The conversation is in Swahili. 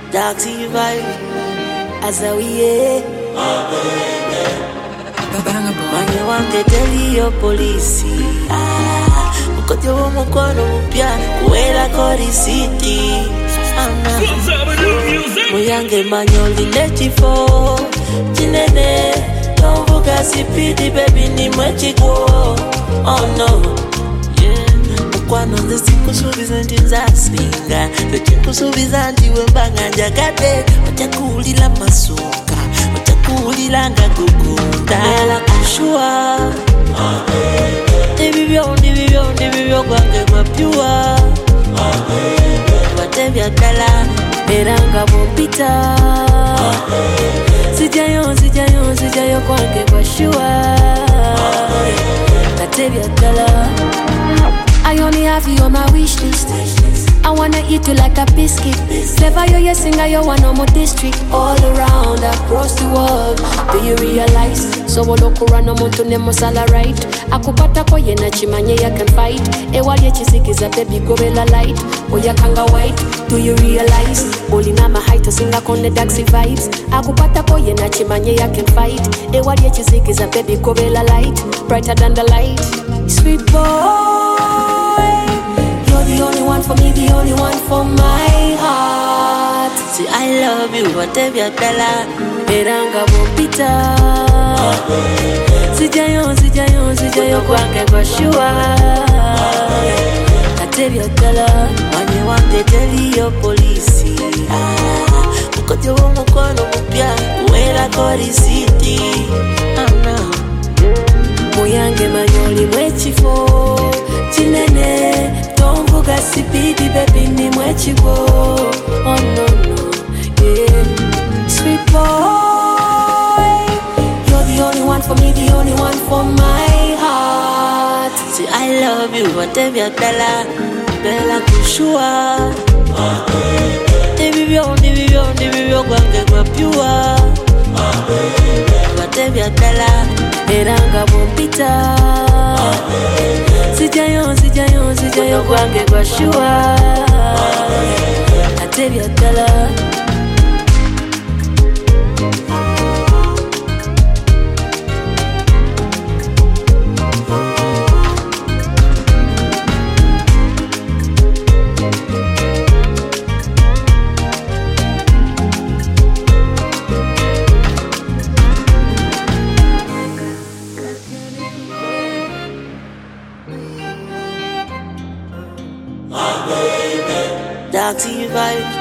Darksy vibe, Azawiye. Man, you want to tell your police. Mkote wa mkono mpya kuela kodi city. Muyange manyoli lechifo Chinene Tombuka sipidi baby ni mwechiko. Oh no, Mkwano ndesiku subizanti nzasinga Zechiku subizanti wembanga njagade Wachakulila masuka Wachakulila ngakukunda Mela kushua Ndibibyo kwange mwapiwa Watevya dala Meranga bompita Sijayo kwange kwa shua Watevya dala I only have you on my wish list. I wanna eat you like a biscuit. Clever you singer, you want no more district. All around, across the world. Do you realize? So we look around no more to nemo sala right. Akupata ko yena chimanye ya can fight. Ewa ye chisiki a baby go bella light. Oya kanga white. Do you realize? Only na my height to sing on the Daxi vibes. Akupata ko yena chimanye ya can fight. Ewa ye chisiki a baby go bella light. Brighter than the light. Sweet boy. The only one for me, the only one for my heart. See, I love you, whatever you tell her. Eranga bompita. Sijayo kwange kwa shua. Whatever you tell her. When you want to tell your police. Mkote wa mkono mpya kuela kodi city. Muyange manyoli mwechifo Chinene Tombuka sipidi baby ni mwechiko. Oh no, yeah. Sweet boy, you're the only one for me, the only one for my heart. See, I love you, whatever you tell her. Bella kushua Ndibibyo kwange kwa piwa Whatever you tell her. Eranga bompita Sijayo kwange kwa shua Whatever you tell her. Darksy vibe.